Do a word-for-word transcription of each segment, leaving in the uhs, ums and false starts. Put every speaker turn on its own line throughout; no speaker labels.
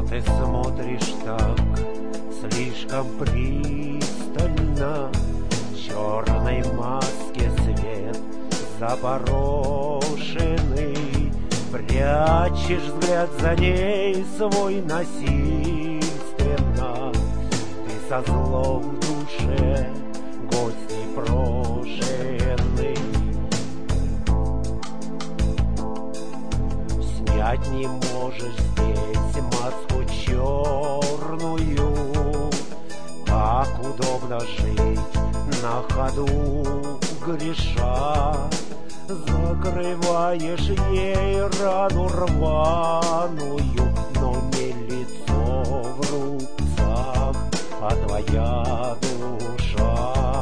Ты смотришь так, слишком пристально, в черной маске свет запорошенный. Прячешь взгляд за ней свой насильственно. Ты со злом в душе, гость непрошенный. Снять не можешь здесь маску черную. Как удобно жить на ходу греша. Закрываешь ей рану рваную, но не лицо в рубцах, а твоя душа.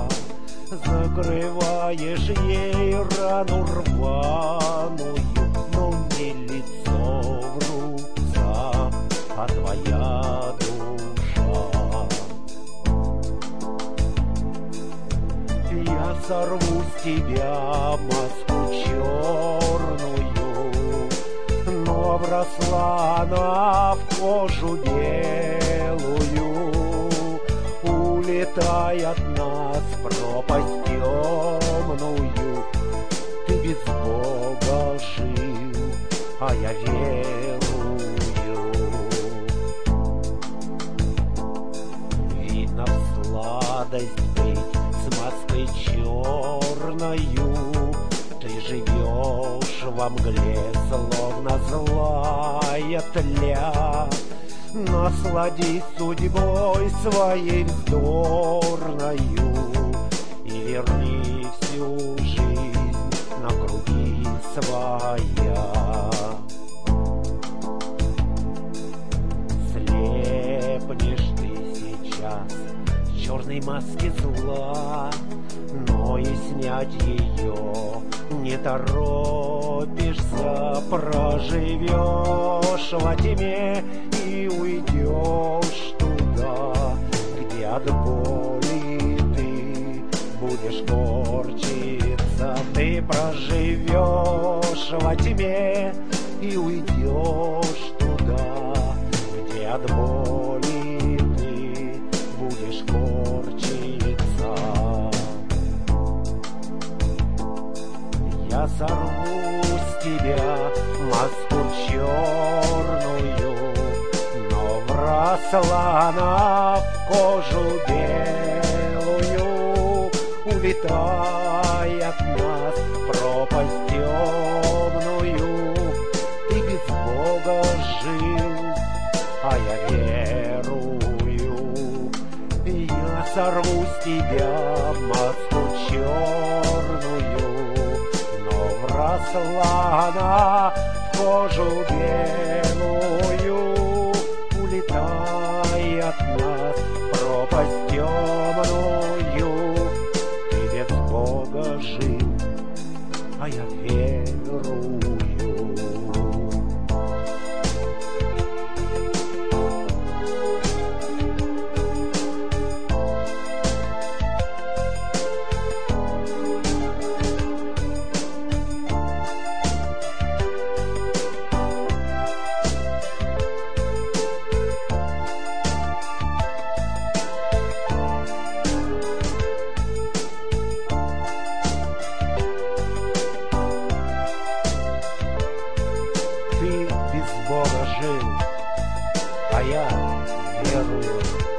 Закрываешь ей рану рваную, но не лицо в рубцах, а твоя душа. Я сорву с тебя маску черную, но вросла она в кожу белую. Улетай от нас в пропасть темную. Ты без Бога жил, а я верую. Видно в сладость быть с маской черною. Ты живешь во мгле, словно злая тля. Насладись судьбой своей вздорною и верни всю жизнь на круги своя. Слепнешь ты сейчас в черной маске зла, но и снять ее не торопишься. Проживешь во тьме и уйдешь туда, где от боли ты будешь корчиться. Ты проживешь во тьме и уйдешь туда, где от боли ты будешь корчиться. Я сорву с тебя маску черную, но вросла она в кожу белую. Улетай от нас в пропасть темную. Ты без Бога жил, а я верую. Я сорву с тебя маску черную, вросла она в кожу белую. Улетай от нас в пропасть темную. Ты без Бога жил, а я верую. Ты без Бога жил, а я верую.